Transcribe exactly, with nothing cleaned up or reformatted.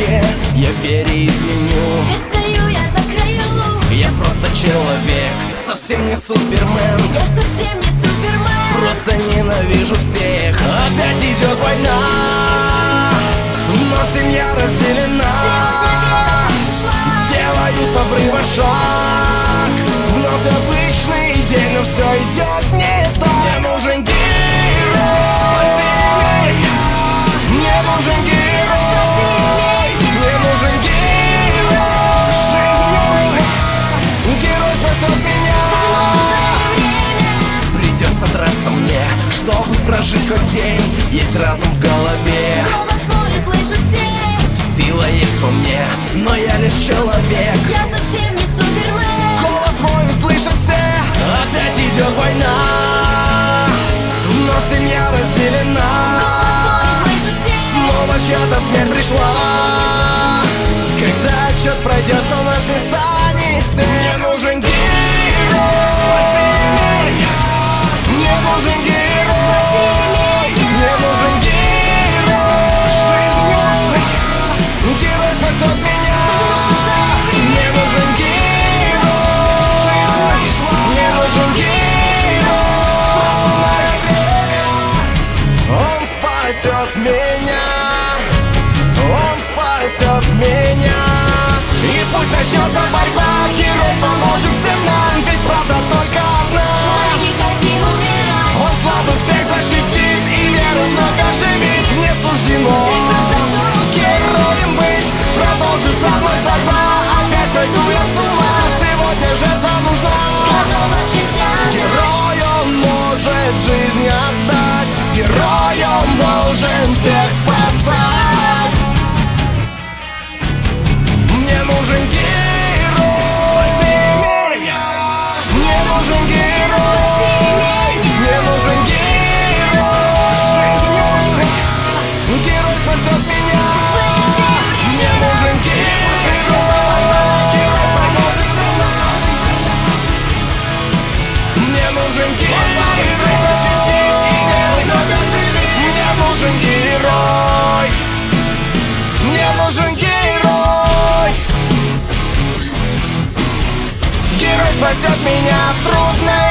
руке, я вере изменю. Ведь стою я на краю. Я просто человек, совсем не супермен. Я совсем не супермен. Просто ненавижу всех. Опять идет война, но семья разделена. Сегодня вера пришла. Делаю с обрыва шаг. Вновь обычный день, но все идет не так. Мне нужен герой, спаси меня. Мне нужен герой, мне нужен герой. Жизнь нужен, герой спасет меня. Придется драться мне, чтобы прожить хоть день. Есть разум в голове, Голос мой слышит все. сила есть во мне, но я лишь человек. Я совсем не супермен. Голос мой услышат все. Опять идет война, но семья разделена. Голос мой слышит все. Снова чья-то смерть пришла. Когда отсчет пройдет, то нас не станет всех. Мне нужен герой, спаси меня. Мне нужен герой, мне нужен герой. Жизнь нужен, герой спасет меня. Мне нужен герой, мне нужен герой. Он спасет меня, он спасет меня. И пусть начнется борьба, герой поможет всем нам. Ведь правда только одна. Мы не хотим умирать. Он слабых всех защитит и веру вновь оживит. Не суждено героем быть. Продолжится вновь борьба. Опять сойду я с ума. Сегодня жертва нужна. Готова жизнь отдать. Герой, он может жизнь отдать. Герой, он должен всех спасать. Мне нужен герой, спаси меня. Мне нужен герой, мне нужен герой. Жизнь нужен, герой спасет меня. Мне нужен герой, герой поможет нам. Мне нужен герой, защитит и веру вновь оживит. Мне нужен герой, мне нужен герой. Герой спасет меня в трудной